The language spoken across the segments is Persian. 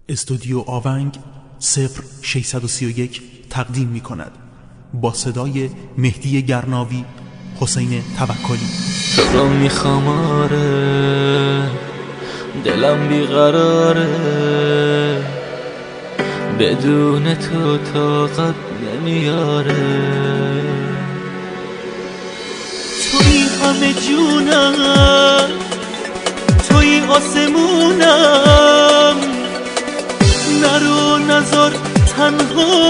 استودیو آونگ 0631 تقدیم می کند با صدای مهدی گرناوی، حسین توکلی. تو رو میخوام آره، دلم بیقراره، بدون تو طاقت نمیاره. توی همه جونم، توی آسمونم، نرو نذار تنها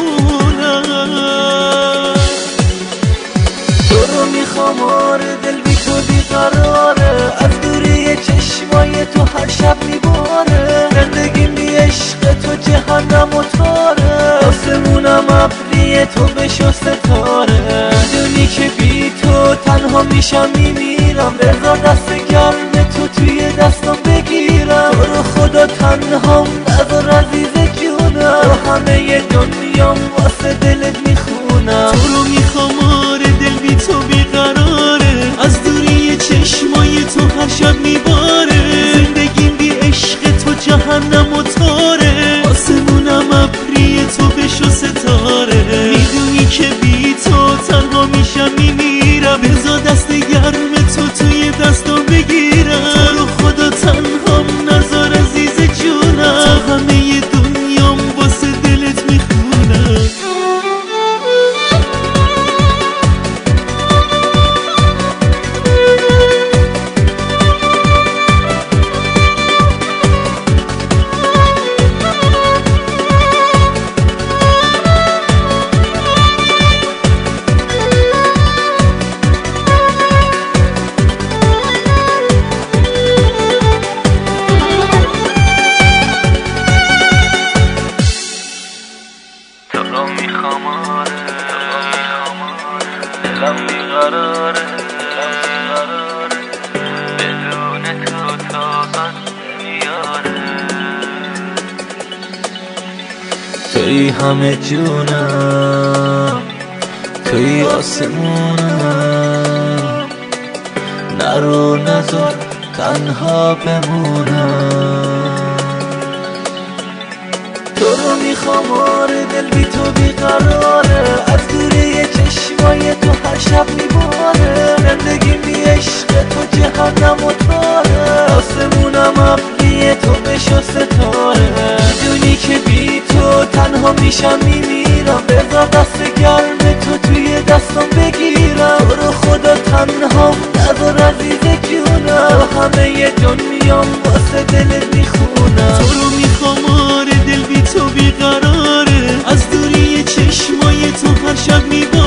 بمونم. تو رو میخوام آره، دل بی تو بیقراره، از دوری چشمای تو هر شب میباره. زندگیم بی عشق تو جهنم و تاره، آسمونم ابری تو بشو ستاره. میدونی که بی تو تنها میشم میمیرم، بذار دست گرم تو توی دستم بگیرم. تو رو خدا تنهام نذار عزیز جونم، تو همه دنیام واسه دلت میخونم. تو رو میخوام آره، دل بی تو بیقراره، از دوری چشمای تو هر شب میباره. زندگیم بی عشق تو جهنم و تاره، آسمونم ابری تو بشو ستاره. میدونی که بی تو تنها میشم میمیرم، بذار دست گرم تو توی دستم بگیرم. تو رو خدا تنهام نذار عزیز جونم، تو همه دنیام واسه دلت میخونم. دلم بیقراره، بدون تو طاقت نمیاره. توی همه جونم، توی آسمونم، نرو نذار تنها بمونم. تو رو میخوام آره، دل بی تو بیقراره، از دوری چشمای تو هر شب میباره. زندگیم بی عشق تو جهنم و تاره، آسمونم ابری تو بشو ستاره. میدونی که بی تو تنها میشم میمیرم، بذار دست گرم تو توی دستم بگیرم. تو رو خدا تنهام نذار عزیز جونم، تو همه دنیام واسه دلت میخونم. تو رو میخوام آره، دل بی تو بیقراره، از دوری چشمای تو هر شب میباره.